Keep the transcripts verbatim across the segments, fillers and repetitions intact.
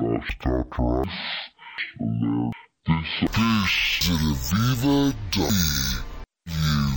That's Doctor This is Viva W.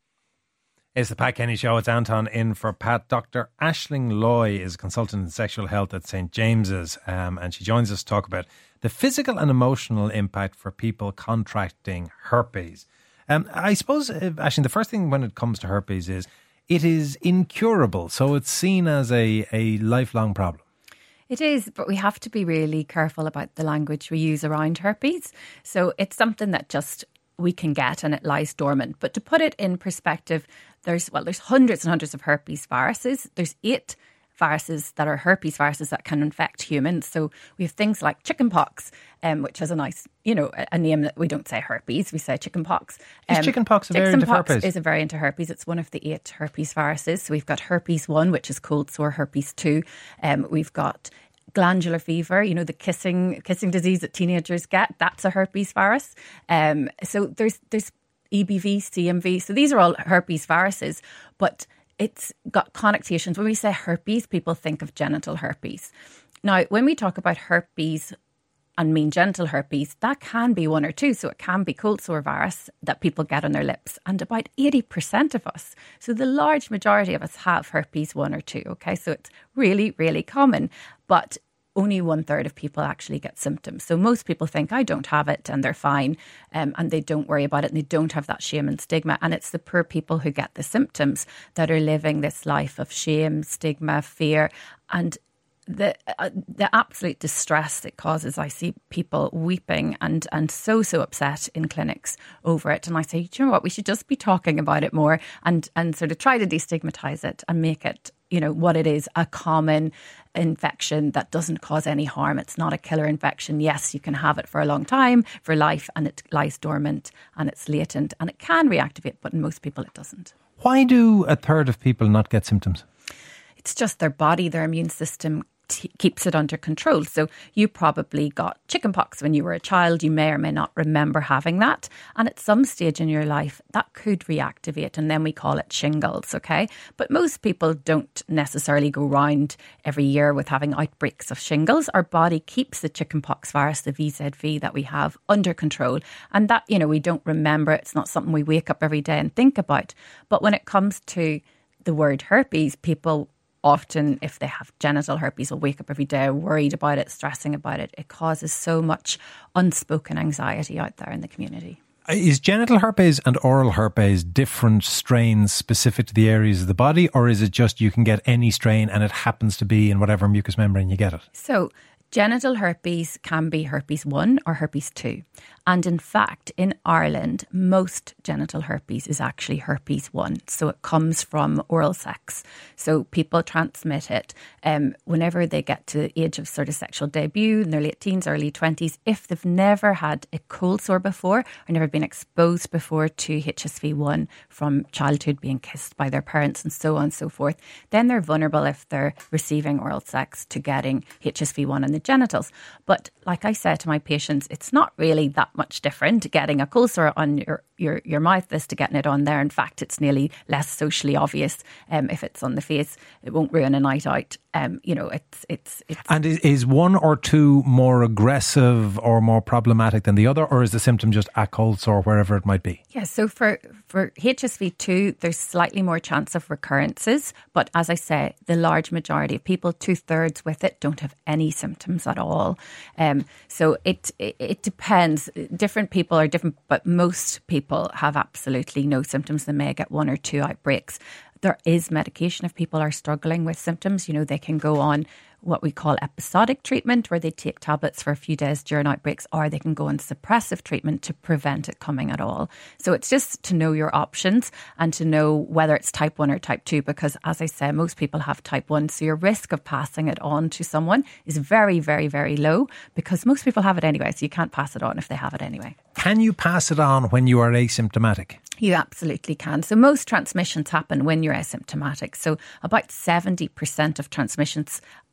It's the Pat Kenny Show. It's Anton in for Pat. Doctor Aisling Loy is a consultant in sexual health at Saint James's, um, and she joins us to talk about the physical and emotional impact for people contracting herpes. Um, I suppose, uh, Aisling, the first thing when it comes to herpes is it is incurable, so it's seen as a, a lifelong problem. It is, but we have to be really careful about the language we use around herpes. So it's something that just we can get and it lies dormant. But to put it in perspective, there's well, there's hundreds and hundreds of herpes viruses. There's eight viruses that are herpes viruses that can infect humans. So we have things like chickenpox, um, which has a nice, you know, a name that we don't say herpes, we say chickenpox. Um, is chickenpox a variant of herpes? Chickenpox is a variant of herpes. It's one of the eight herpes viruses. So we've got herpes one, which is cold sore, herpes two. Um, we've got glandular fever, you know, the kissing kissing disease that teenagers get. That's a herpes virus. Um, so there's there's E B V, C M V. So these are all herpes viruses, but it's got connotations. When we say herpes, people think of genital herpes. Now, when we talk about herpes and mean genital herpes, that can be one or two. So it can be cold sore virus that people get on their lips. And about eighty percent of us, so the large majority of us have herpes one or two. Okay, so it's really, really common. But only one third of people actually get symptoms. So most people think, I don't have it, and they're fine, um, and they don't worry about it, and they don't have that shame and stigma. And it's the poor people who get the symptoms that are living this life of shame, stigma, fear, and the uh, the absolute distress it causes. I see people weeping and and so so upset in clinics over it, and I say, do you know what, we should just be talking about it more and and sort of try to destigmatize it and make it, you know, what it is, a common infection that doesn't cause any harm. It's not a killer infection. Yes, you can have it for a long time, for life, and it lies dormant and it's latent and it can reactivate, but in most people it doesn't. Why do a third of people not get symptoms? It's just their body, their immune system t- keeps it under control. So you probably got chickenpox when you were a child. You may or may not remember having that. And at some stage in your life, that could reactivate. And then we call it shingles, okay? But most people don't necessarily go round every year with having outbreaks of shingles. Our body keeps the chickenpox virus, the V Z V that we have, under control. And that, you know, we don't remember. It's not something we wake up every day and think about. But when it comes to the word herpes, people often, if they have genital herpes, will wake up every day worried about it, stressing about it. It causes so much unspoken anxiety out there in the community. Is genital herpes and oral herpes different strains specific to the areas of the body, or is it just you can get any strain and it happens to be in whatever mucous membrane you get it? So genital herpes can be herpes one or herpes two. And in fact, in Ireland, most genital herpes is actually herpes one. So it comes from oral sex. So people transmit it um, whenever they get to the age of sort of sexual debut in their late teens, early twenties. If they've never had a cold sore before or never been exposed before to H S V one from childhood, being kissed by their parents and so on and so forth, then they're vulnerable if they're receiving oral sex to getting H S V one in the genitals. But like I said to my patients, it's not really that much different getting a cold sore on your, your, your mouth as to getting it on there. In fact, it's nearly less socially obvious um, if it's on the face. It won't ruin a night out. Um, you know, it's, it's, it's... And is, is one or two more aggressive or more problematic than the other, or is the symptom just a cold sore wherever it might be? Yeah, so for, for H S V two, there's slightly more chance of recurrences. But as I say, the large majority of people, two thirds with it, don't have any symptoms at all. Um, so it, it it depends. Different people are different, but most people have absolutely no symptoms. They may get one or two outbreaks. There is medication if people are struggling with symptoms. You know, they can go on what we call episodic treatment, where they take tablets for a few days during outbreaks, or they can go on suppressive treatment to prevent it coming at all. So it's just to know your options and to know whether it's type one or type two, because as I say, most people have type one. So your risk of passing it on to someone is very, very, very low, because most people have it anyway. So you can't pass it on if they have it anyway. Can you pass it on when you are asymptomatic? You absolutely can. So most transmissions happen when you're asymptomatic. So about seventy percent of transmissions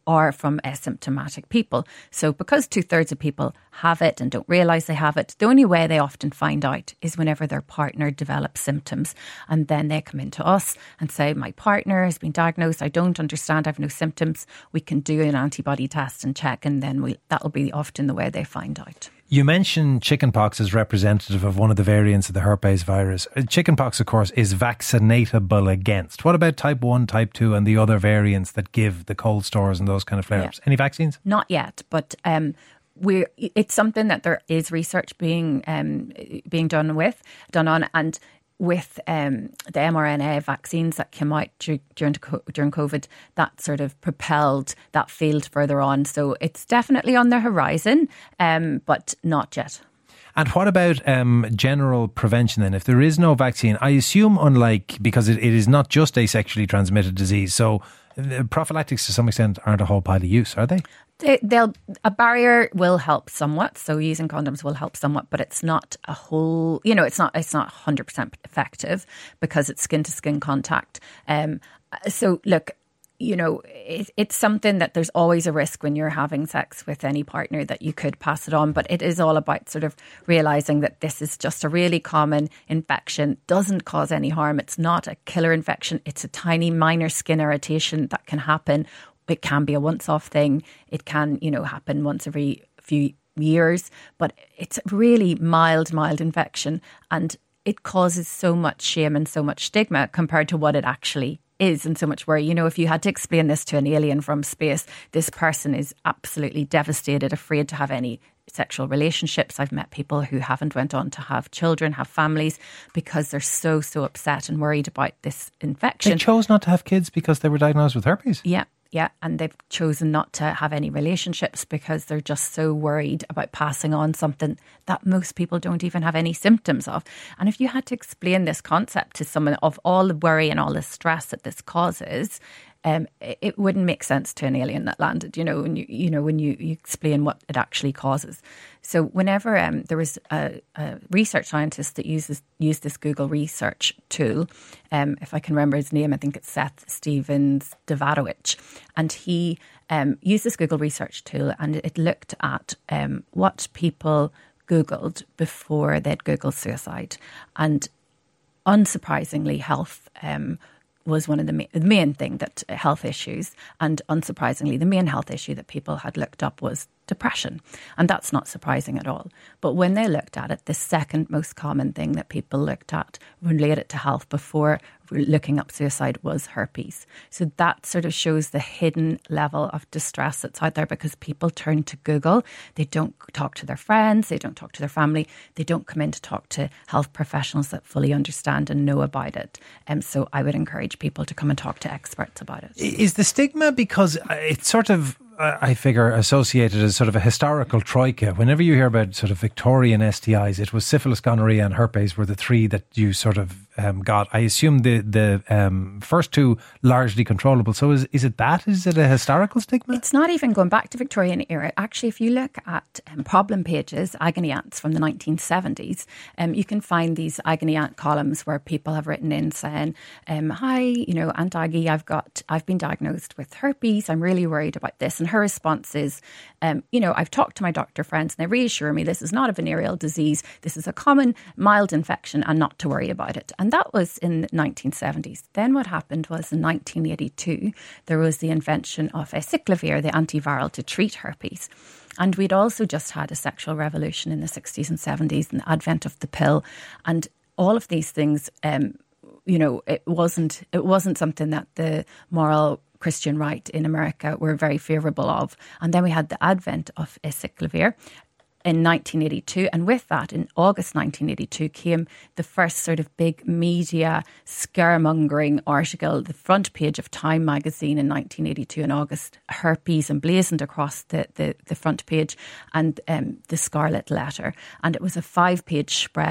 are from asymptomatic people. So because two thirds of people have it and don't realise they have it, the only way they often find out is whenever their partner develops symptoms. And then they come into us and say, my partner has been diagnosed, I don't understand, I have no symptoms. We can do an antibody test and check, and then we, that'll be often the way they find out. You mentioned chickenpox as representative of one of the variants of the herpes virus. Chickenpox, of course, is vaccinatable against. What about type one, type two and the other variants that give the cold stores and those kind of flare-ups? Yeah. Any vaccines? Not yet, but um, we're, it's something that there is research being um, being done with, done on, and with um, the mRNA vaccines that came out during during COVID, that sort of propelled that field further on. So it's definitely on the horizon, um, but not yet. And what about um, general prevention then? If there is no vaccine, I assume unlike, because it, it is not just a sexually transmitted disease, so prophylactics to some extent aren't a whole pile of use, are they? They, they'll a barrier will help somewhat, so using condoms will help somewhat, but it's not a whole. You know, it's not it's not one hundred percent effective because it's skin to skin contact. Um, so look, you know, it, it's something that there's always a risk when you're having sex with any partner that you could pass it on. But it is all about sort of realising that this is just a really common infection, doesn't cause any harm. It's not a killer infection. It's a tiny minor skin irritation that can happen. It can be a once-off thing. It can, you know, happen once every few years. But it's a really mild, mild infection. And it causes so much shame and so much stigma compared to what it actually is, and so much worry. You know, if you had to explain this to an alien from space, this person is absolutely devastated, afraid to have any sexual relationships. I've met people who haven't went on to have children, have families, because they're so, so upset and worried about this infection. They chose not to have kids because they were diagnosed with herpes? Yeah. Yeah, and they've chosen not to have any relationships because they're just so worried about passing on something that most people don't even have any symptoms of. And if you had to explain this concept to someone of all the worry and all the stress that this causes, um, it, it wouldn't make sense to an alien that landed, you know, when you, you know, when you, you explain what it actually causes. So whenever um, there was a, a research scientist that uses used this Google research tool, um, if I can remember his name, I think it's Seth Stevens Davadowicz, and he um, used this Google research tool, and it looked at um, what people Googled before they'd Googled suicide. And unsurprisingly, health um, was one of the, ma- the main thing that uh, health issues, and unsurprisingly, the main health issue that people had looked up was depression. And that's not surprising at all. But when they looked at it, the second most common thing that people looked at related to health before looking up suicide was herpes. So that sort of shows the hidden level of distress that's out there, because people turn to Google. They don't talk to their friends. They don't talk to their family. They don't come in to talk to health professionals that fully understand and know about it. And um, so I would encourage people to come and talk to experts about it. Is the stigma, because it's sort of, I figure, associated as sort of a historical troika. Whenever you hear about sort of Victorian S T Is, it was syphilis, gonorrhea and herpes were the three that you sort of um, got. I assume the the um, first two largely controllable. So is is it that? Is it a historical stigma? It's not even going back to Victorian era. Actually, if you look at um, problem pages, agony aunts from the nineteen seventies, um, you can find these agony aunt columns where people have written in saying, um, "Hi, you know, Aunt Aggie, I've got, I've been diagnosed with herpes. I'm really worried about this." And her response is, um, you know, I've talked to my doctor friends and they reassure me this is not a venereal disease. This is a common mild infection and not to worry about it. And that was in the nineteen seventies. Then what happened was in nineteen eighty-two, there was the invention of acyclovir, the antiviral to treat herpes. And we'd also just had a sexual revolution in the sixties and seventies and the advent of the pill. And all of these things, um, you know, it wasn't it wasn't something that the moral Christian right in America were very favourable of. And then we had the advent of acyclovir in nineteen eighty-two. And with that, in August nineteen eighty-two, came the first sort of big media scaremongering article, the front page of Time magazine in nineteen eighty-two in August, herpes emblazoned across the, the, the front page, and um, the Scarlet Letter. And it was a five-page spread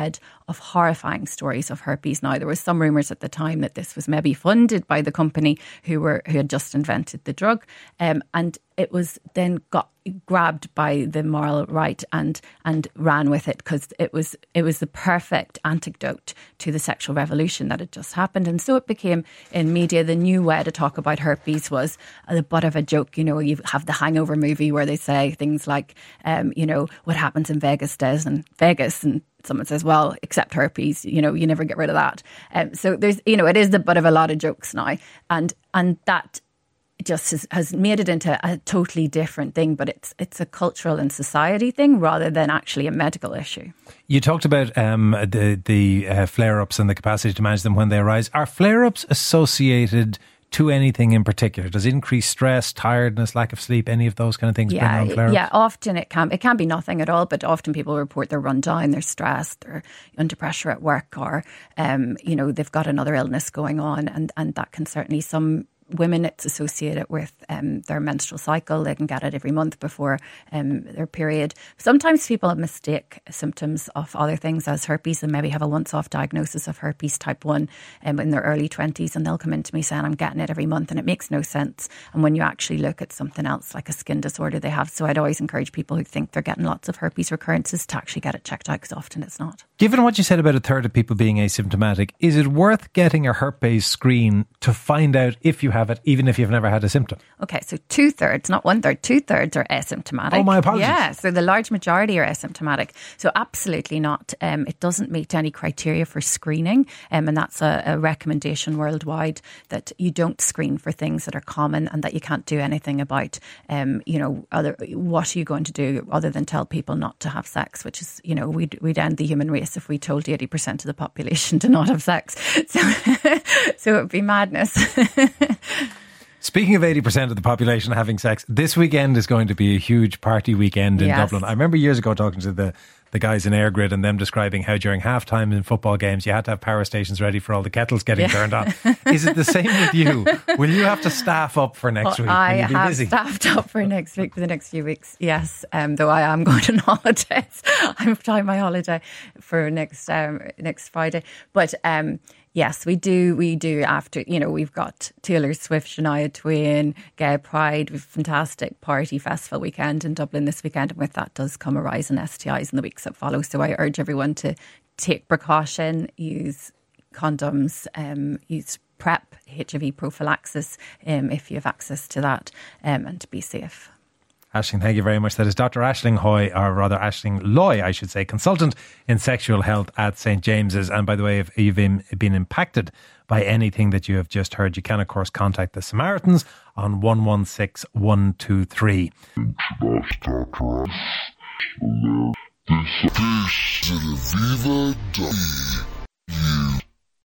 of horrifying stories of herpes. Now, there was some rumours at the time that this was maybe funded by the company who were who had just invented the drug, um, and it was then got grabbed by the moral right and and ran with it because it was it was the perfect antidote to the sexual revolution that had just happened. And so it became in media the new way to talk about herpes was a butt of a joke. You know, you have the Hangover movie where they say things like, um, you know, what happens in Vegas stays in Vegas, and someone says, well, except herpes, you know, you never get rid of that. Um, so there's, you know, it is the butt of a lot of jokes now, and and that just has, has made it into a totally different thing, but it's it's a cultural and society thing rather than actually a medical issue. You talked about um, the the uh, flare-ups and the capacity to manage them when they arise. Are flare-ups associated to anything in particular? Does increased stress, tiredness, lack of sleep, any of those kind of things bring Yeah, on flare-ups? yeah. Often it can it can be nothing at all, but often people report they're run down, they're stressed, they're under pressure at work, or um, you know, they've got another illness going on, and and that can certainly some. Women, it's associated with um, their menstrual cycle. They can get it every month before um, their period. Sometimes people mistake symptoms of other things as herpes and maybe have a once-off diagnosis of herpes type one um, in their early twenties, and they'll come into me saying, I'm getting it every month, and it makes no sense. And when you actually look at something else like a skin disorder they have. So I'd always encourage people who think they're getting lots of herpes recurrences to actually get it checked out, because often it's not. Given what you said about a third of people being asymptomatic, is it worth getting a herpes screen to find out if you have it, even if you've never had a symptom? Okay, so two thirds, not one third, two thirds are asymptomatic. Oh, my apologies. Yeah, so the large majority are asymptomatic. So absolutely not. Um, it doesn't meet any criteria for screening, um, and that's a, a recommendation worldwide that you don't screen for things that are common and that you can't do anything about. Um, you know, other what are you going to do other than tell people not to have sex? Which is, you know, we'd we'd end the human race if we told eighty percent of the population to not have sex. So, so it would be madness. Speaking of eighty percent of the population having sex, this weekend is going to be a huge party weekend in Yes. Dublin. I remember years ago talking to the, the guys in Airgrid and them describing how during halftime in football games you had to have power stations ready for all the kettles getting Yeah. turned on. Is it the same with you? Will you have to staff up for next Well, week? I Will you be have busy? staffed up for next week, for the next few weeks, yes. Um, though I am going on holidays. I'm planning my holiday for next um, next Friday. But um, yes, we do. We do after, you know, we've got Taylor Swift, Shania Twain, Gay Pride. We've a fantastic party festival weekend in Dublin this weekend. And with that does come a rise in S T Is in the weeks that follow. So I urge everyone to take precaution, use condoms, um, use PrEP, H I V prophylaxis, um, if you have access to that, um, and to be safe. Aisling, thank you very much. That is Doctor Aisling Hoy, or rather Aisling Loy, I should say, consultant in sexual health at Saint James's. And by the way, if you've been, been impacted by anything that you have just heard, you can, of course, contact the Samaritans on one one six one two three. This is Viva Dundee.